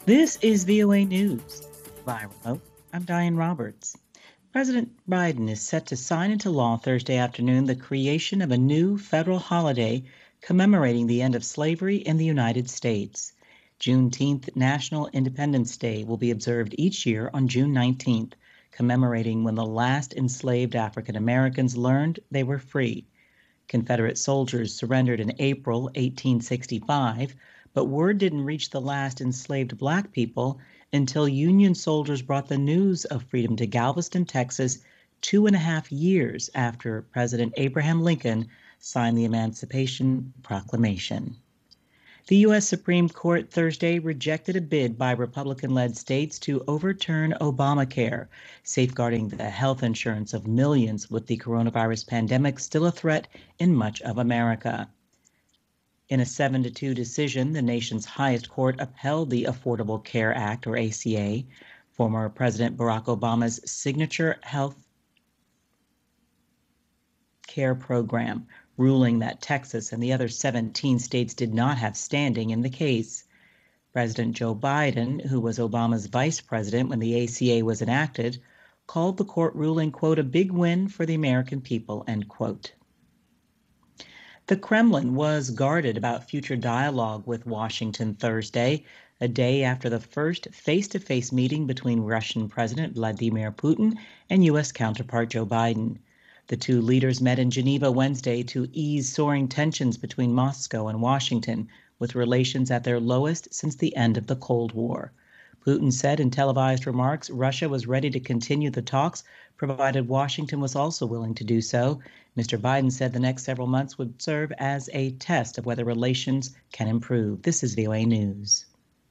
This is VOA News. Via remote, I'm Diane Roberts. President Biden is set to sign into law Thursday afternoon the creation of a new federal holiday commemorating the end of slavery in the United States. Juneteenth National Independence Day will be observed each year on June 19th, commemorating when the last enslaved African Americans learned they were free. Confederate soldiers surrendered in April 1865, but word didn't reach the last enslaved Black people until Union soldiers brought the news of freedom to Galveston, Texas, 2.5 years after President Abraham Lincoln signed the Emancipation Proclamation. The U.S. Supreme Court Thursday rejected a bid by Republican-led states to overturn Obamacare, safeguarding the health insurance of millions with the coronavirus pandemic still a threat in much of America. In a 7-2 decision, the nation's highest court upheld the Affordable Care Act, or ACA, former President Barack Obama's signature health care program, ruling that Texas and the other 17 states did not have standing in the case. President Joe Biden, who was Obama's vice president when the ACA was enacted, called the court ruling, quote, a big win for the American people, end quote. The Kremlin was guarded about future dialogue with Washington Thursday, a day after the first face-to-face meeting between Russian President Vladimir Putin and U.S. counterpart Joe Biden. The two leaders met in Geneva Wednesday to ease soaring tensions between Moscow and Washington, with relations at their lowest since the end of the Cold War. Putin said in televised remarks Russia was ready to continue the talks, provided Washington was also willing to do so. Mr. Biden said the next several months would serve as a test of whether relations can improve. This is VOA News.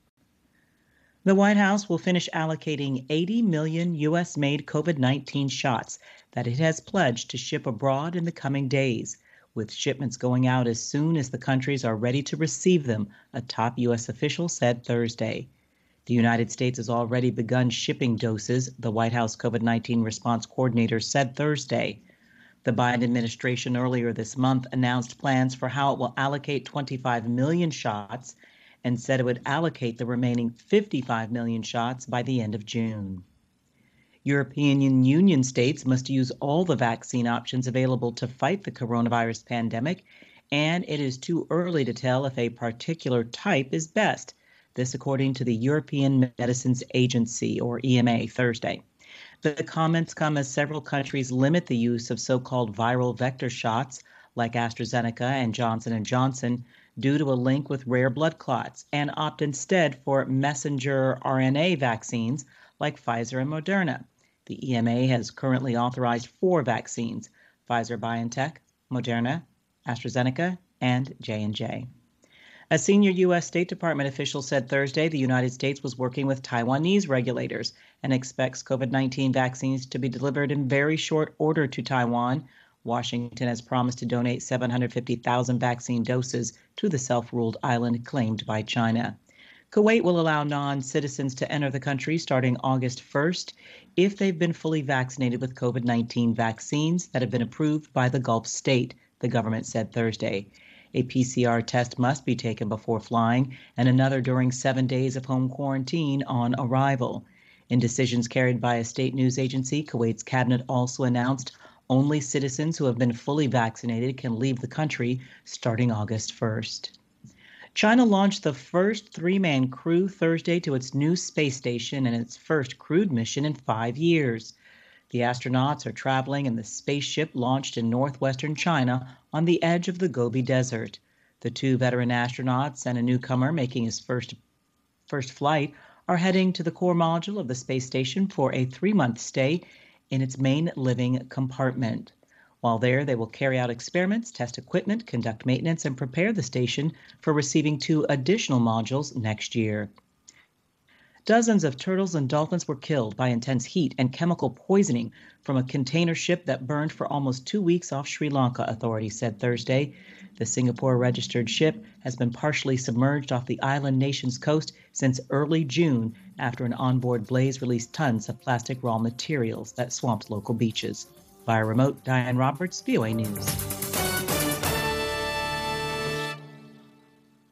The White House will finish allocating 80 million U.S.-made COVID-19 shots that it has pledged to ship abroad in the coming days, with shipments going out as soon as the countries are ready to receive them, a top U.S. official said Thursday. The United States has already begun shipping doses, the White House COVID-19 response coordinator said Thursday. The Biden administration earlier this month announced plans for how it will allocate 25 million shots and said it would allocate the remaining 55 million shots by the end of June. European Union states must use all the vaccine options available to fight the coronavirus pandemic, and it is too early to tell if a particular type is best. This according to the European Medicines Agency, or EMA, Thursday. The comments come as several countries limit the use of so-called viral vector shots like AstraZeneca and Johnson & Johnson due to a link with rare blood clots and opt instead for messenger RNA vaccines like Pfizer and Moderna. The EMA has currently authorized 4 vaccines, Pfizer-BioNTech, Moderna, AstraZeneca, and J&J. A senior U.S. State Department official said Thursday the United States was working with Taiwanese regulators and expects COVID-19 vaccines to be delivered in very short order to Taiwan. Washington has promised to donate 750,000 vaccine doses to the self-ruled island claimed by China. Kuwait will allow non-citizens to enter the country starting August 1st if they've been fully vaccinated with COVID-19 vaccines that have been approved by the Gulf state, the government said Thursday. A PCR test must be taken before flying and another during 7 days of home quarantine on arrival. In decisions carried by a state news agency, Kuwait's cabinet also announced only citizens who have been fully vaccinated can leave the country starting August 1st. China launched the first 3-man crew Thursday to its new space station and its first crewed mission in 5 years. The astronauts are traveling in the spaceship launched in northwestern China on the edge of the Gobi Desert. The 2 veteran astronauts and a newcomer making his first flight are heading to the core module of the space station for a 3-month stay in its main living compartment. While there, they will carry out experiments, test equipment, conduct maintenance, and prepare the station for receiving 2 additional modules next year. Dozens of turtles and dolphins were killed by intense heat and chemical poisoning from a container ship that burned for almost 2 weeks off Sri Lanka, authorities said Thursday. The Singapore-registered ship has been partially submerged off the island nation's coast since early June after an onboard blaze released tons of plastic raw materials that swamped local beaches. Via remote, Diane Roberts, VOA News.